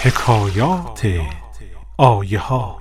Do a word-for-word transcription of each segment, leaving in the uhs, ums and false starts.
حکایات آیه ها.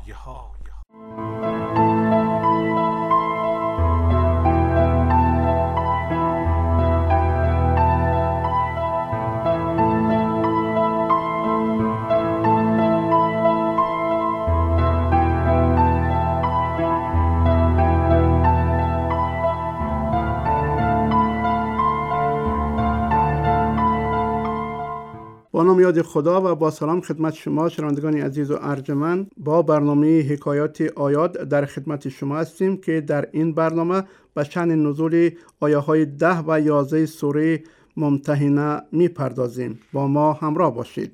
با نام یاد خدا و با سلام خدمت شما شنوندگان عزیز و ارجمند، با برنامه حکایات آیات در خدمت شما هستیم که در این برنامه به شأن نزول آیه های ده و یازده سوره ممتحنه می پردازیم. با ما همراه باشید.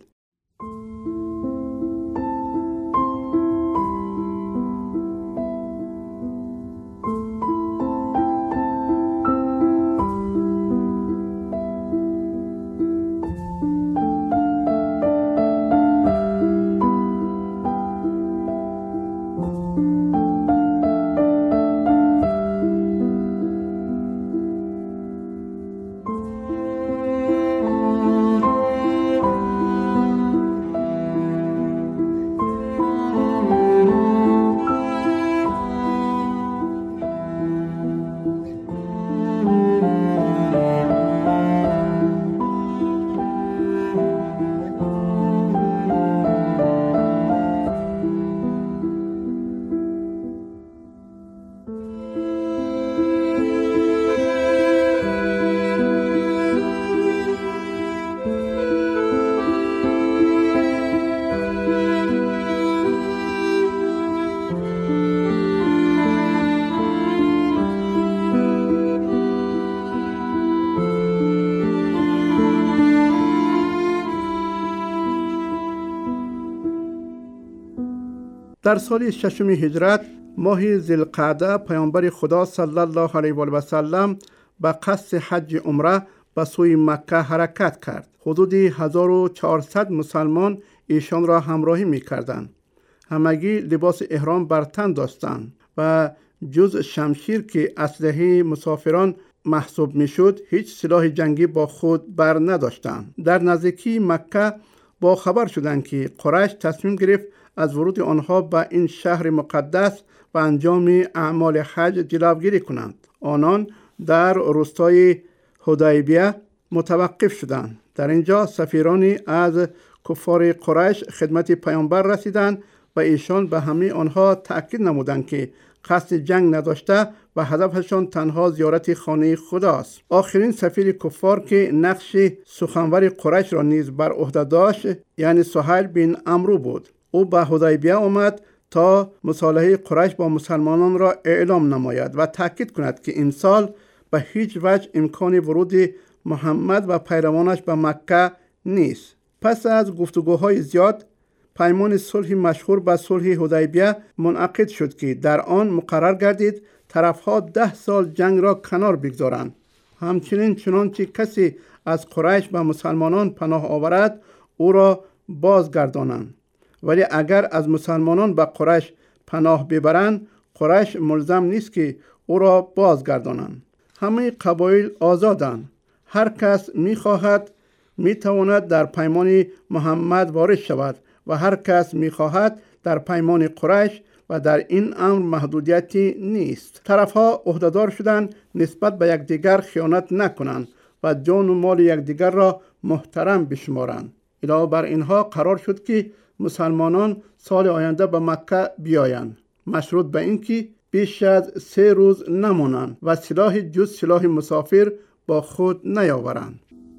در سال ششم هجرت ماه ذوالقعده پیامبر خدا صلی الله علیه و سلم به قصد حج عمره به سوی مکه حرکت کرد. حدود هزار و چهارصد مسلمان ایشان را همراهی می کردند. همگی لباس احرام بر تن داشتند و جز شمشیر که اسلحه مسافران محسوب می شد هیچ سلاح جنگی با خود بر نداشتند. در نزدیکی مکه با خبر شدند که قریش تصمیم گرفت از ورود آنها به این شهر مقدس و انجام اعمال حج جلوگیری کنند. آنان در روستای حدیبیه متوقف شدند. در اینجا سفیرانی از کفار قریش خدمت پیامبر رسیدند و ایشان به همه آنها تأکید نمودند که قصد جنگ نداشته و هدفشان تنها زیارت خانه خداست. آخرین سفیر کفار که نقش سخنور قریش را نیز بر عهده داشت، یعنی سهیل بن عمرو بود. او به حدیبیه آمد تا مصالحه قریش با مسلمانان را اعلام نماید و تاکید کند که این سال به هیچ وجه امکان ورود محمد و پیروانش به مکه نیست. پس از گفتگوهای زیاد پیمان صلح مشهور به صلح حدیبیه منعقد شد که در آن مقرر گردید طرفها ده سال جنگ را کنار بگذارند. همچنین چنانچه کسی از قریش به مسلمانان پناه آورد او را بازگردانند، ولی اگر از مسلمانان به قریش پناه ببرند قریش ملزم نیست که او را بازگردانند. همه قبایل آزادند. هر کس می‌خواهد می‌تواند در پیمان محمد وارد شود و هر کس می‌خواهد در پیمان قریش و در این امر محدودیتی نیست. طرفها عهده‌دار شدند نسبت به یکدیگر خیانت نکنند و جان و مال یکدیگر را محترم بشمارند. علاوه بر اینها قرار شد که مسلمانان سال آینده به مکه بیایند، مشروط به این که بیش از سه روز نمانند و سلاح جز سلاح مسافر با خود نیاورند.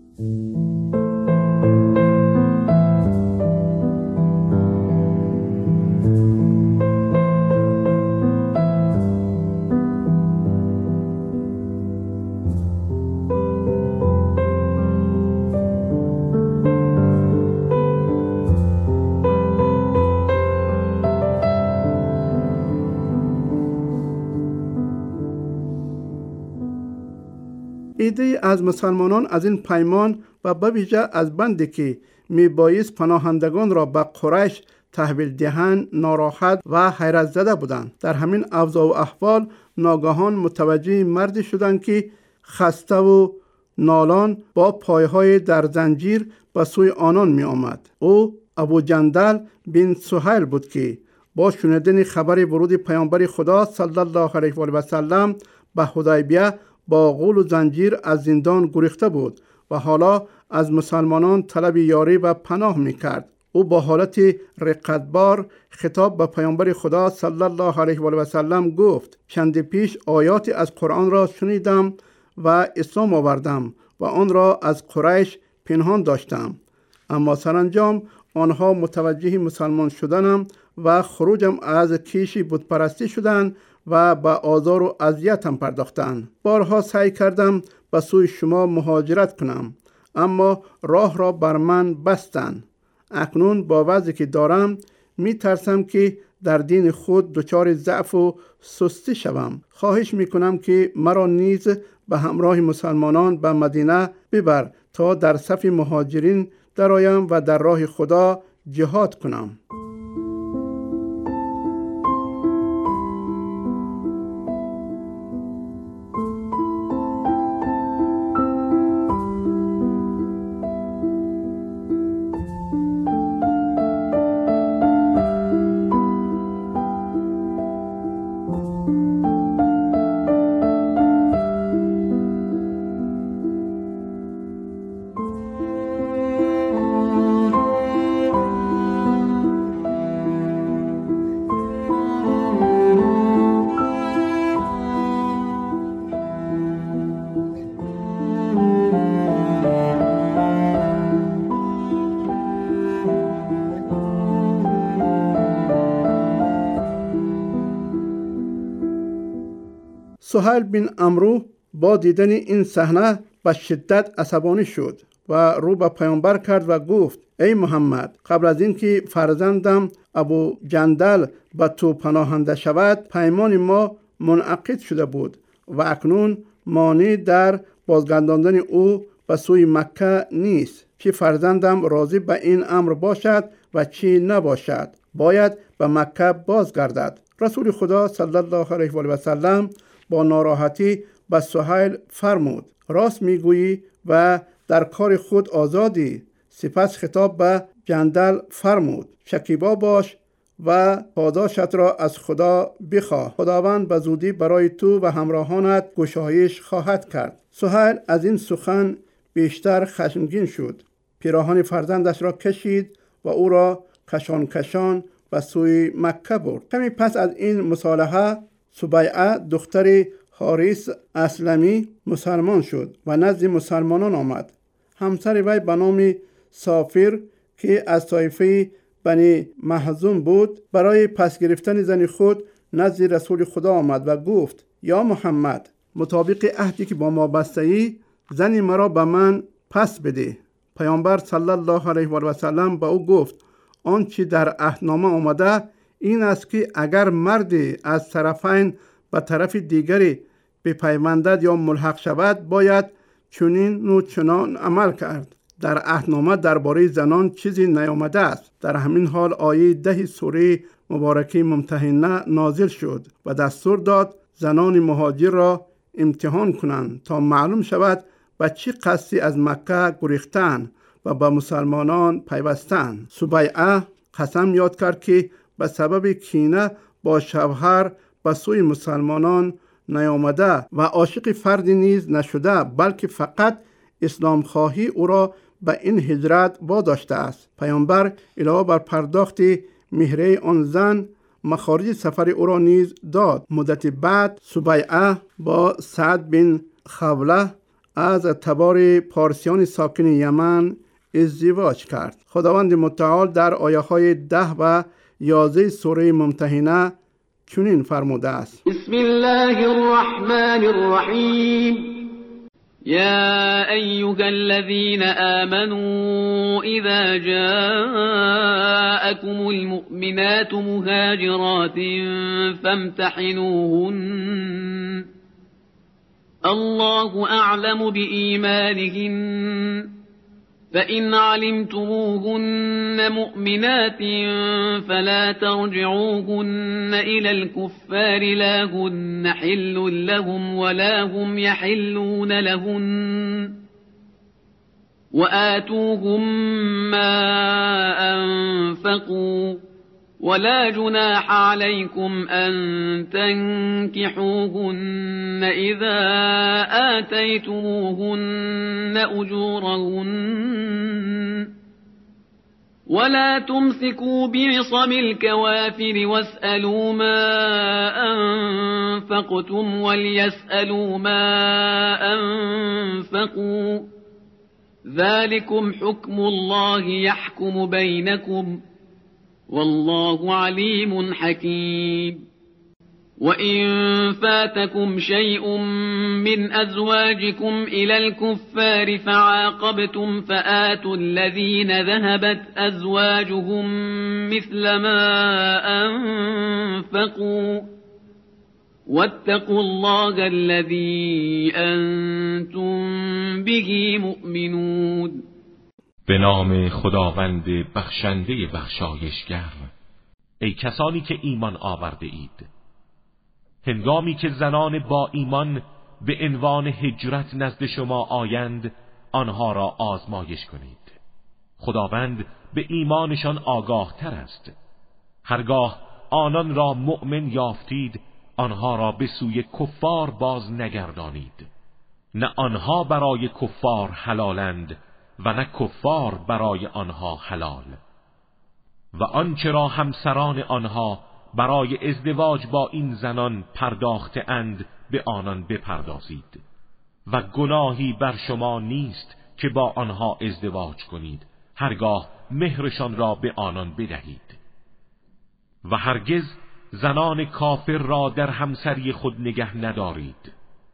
عده‌ای از مسلمانان از این پیمان و به ویژه از بندی که میبایست پناهندگان را به قریش تحویل دهند ناراحت و حیرت زده بودند. در همین اوضاع و احوال ناگهان متوجه مردی شدند که خسته و نالان با پایهای در زنجیر به سوی آنان می آمد. او ابو جندل بن سهیل بود که با شنیدن خبر ورود پیامبر خدا صلی الله علیه و آله و سلم به حدیبیه با غول و زنجیر از زندان گریخته بود و حالا از مسلمانان طلب یاری و پناه میکرد. او با حالت رقتبار خطاب به پیامبر خدا صلی الله علیه و آله و سلم گفت: چند پیش آیاتی از قرآن را شنیدم و اسلام آوردم و آن را از قریش پنهان داشتم، اما سرانجام آنها متوجه مسلمان شدنم و خروجم از کیش بتپرستی شدند و به آزار و اذیتم پرداختند. بارها سعی کردم به سوی شما مهاجرت کنم، اما راه را بر من بستند. اکنون با وضعی که دارم می ترسم که در دین خود دچار ضعف و سستی شوم. خواهش می کنم که مرا نیز به همراه مسلمانان به مدینه ببر تا در صف مهاجرین درآیم و در راه خدا جهاد کنم. سهیل بن عمرو با دیدن این صحنه به شدت عصبانی شد و رو به پیامبر کرد و گفت: ای محمد، قبل از اینکه فرزندم ابو جندل به تو پناهنده شود پیمان ما منعقد شده بود و اکنون مانع در بازگرداندن او به سوی مکه نیست. چه فرزندم راضی به این امر باشد و چه نباشد باید به مکه بازگردد. رسول خدا صلی الله علیه و آله و سلم با ناراحتی به سهیل فرمود: راست میگویی و در کار خود آزادی. سپس خطاب به جندل فرمود: شکیبا باش و پاداشت را از خدا بخواه. خداوند به زودی برای تو و همراهانت گشایش خواهد کرد. سهیل از این سخن بیشتر خشمگین شد. پیراهن فرزندش را کشید و او را کشان کشان به سوی مکه برد. کمی پس از این مصالحه سبیعه دختر حارث اسلمی مسلمان شد و نزد مسلمانان آمد. همسر وی به نام سافر که از طایفه بنی مخزوم بود برای پس گرفتن زن خود نزد رسول خدا آمد و گفت: یا محمد، مطابق عهدی که با ما بسته‌ای زن مرا به من پس بده. پیامبر صلی الله علیه و آله و سلم به او گفت: آنچه در عهدنامه آمده این است که اگر مردی از طرفین به طرف دیگری بپیوندد یا ملحق شود باید چنین و چنان عمل کرد. در عهدنامه درباره زنان چیزی نیامده است. در همین حال آیه ده سوره مبارکه ممتحنه نازل شد و دستور داد زنان مهاجر را امتحان کنند تا معلوم شود به چه قصدی از مکه گریختند و به مسلمانان پیوستند. سبیعه قسم یاد کرد که به سبب کینه با شوهر به سوی مسلمانان نیامده و عاشق فردی نیز نشده، بلکه فقط اسلام خواهی او را به این هجرت واداشته است. پیامبر علاوه بر پرداخت مهره آن زن مخارج سفر او را نیز داد. مدت بعد سبیعه با سعد بن خوله از تبار پارسیان ساکن یمن ازدواج کرد. خداوند متعال در آیه های ده و یازده سوره ممتحنه چنین فرموده است: بسم الله الرحمن الرحیم يا أيها الذين آمنوا إذا جاءكم المؤمنات مهاجرات فامتحنوهن الله أعلم بإيمانهن فإن علمتموهن مؤمنات فلا ترجعوهن إلى الكفار لا هن حل لهم ولا هم يحلون لهن وآتوهم ما أنفقوا ولا جناح عليكم أن تنكحوهن إذا آتيتموهن أجورهن ولا تمسكوا بعصم الكوافر واسألوا ما أنفقتم وليسألوا ما أنفقوا ذلكم حكم الله يحكم بينكم والله عليم حكيم وإن فاتكم شيء من أزواجكم إلى الكفار فعاقبتم فآتوا الذين ذهبت أزواجهم مثل ما أنفقوا واتقوا الله الذي أنتم به مؤمنون. به نام خداوند بخشنده بخشایشگر. ای کسانی که ایمان آورده اید، هنگامی که زنان با ایمان به عنوان هجرت نزد شما آیند آنها را آزمایش کنید. خداوند به ایمانشان آگاه تر است. هرگاه آنان را مؤمن یافتید آنها را به سوی کفار باز نگردانید. نه آنها برای کفار حلالند و نه کفار برای آنها حلال. و آنچه را همسران آنها برای ازدواج با این زنان پرداخته اند به آنان بپردازید و گناهی بر شما نیست که با آنها ازدواج کنید هرگاه مهرشان را به آنان بدهید. و هرگز زنان کافر را در همسری خود نگه ندارید.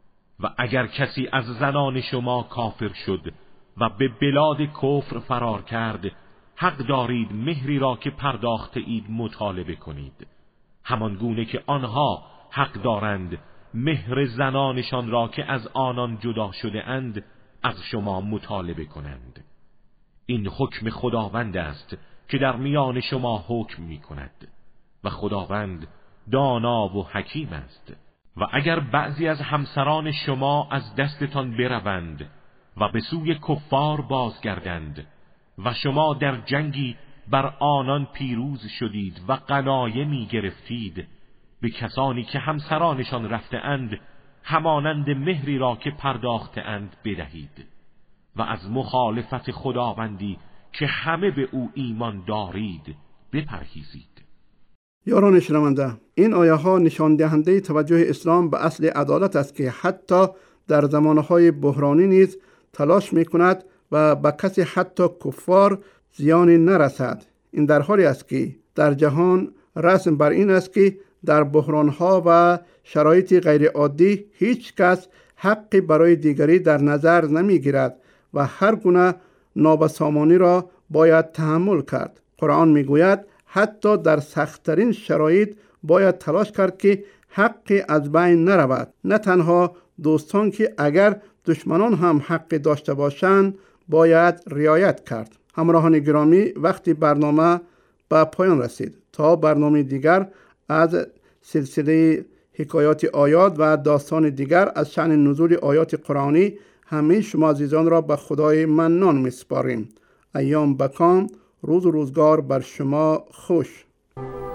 و اگر کسی از زنان شما کافر شد و به بلاد کفر فرار کرد، حق دارید مهری را که پرداخته اید مطالبه کنید، همان گونه که آنها حق دارند مهر زنانشان را که از آنان جدا شده اند از شما مطالبه کنند. این حکم خداوند است که در میان شما حکم می کند و خداوند دانا و حکیم است. و اگر بعضی از همسران شما از دستتان بروند و به سوی کفار بازگردند و شما در جنگی بر آنان پیروز شدید و غنایمی گرفتید، به کسانی که همسرانشان رفته اند همانند مهری را که پرداخته اند بدهید و از مخالفت خداوندی که همه به او ایمان دارید بپرهیزید. یاران شنونده، این آیه ها نشان دهنده توجه اسلام به اصل عدالت است که حتی در زمانهای بحرانی نیز تلاش می کند و به کسی حتی کفار زیانی نرسد. این در حالی است که در جهان رسم بر این است که در بحرانها و شرایط غیر عادی هیچ کس حقی برای دیگری در نظر نمی گیرد و هر گونه نابسامانی را باید تحمل کرد. قرآن می گوید حتی در سخت‌ترین شرایط باید تلاش کرد که حقی از بین نرود. نه تنها دوستان که اگر دشمنان هم حقی داشته باشند باید رعایت کرد. همراهان گرامی، وقتی برنامه به پایان رسید. تا برنامه دیگر از سلسله حکایات آیات و داستان دیگر از شأن نزول آیات قرآنی همه شما عزیزان را به خدای منان می‌سپاریم. ایام بکام، روز و روزگار بر شما خوش.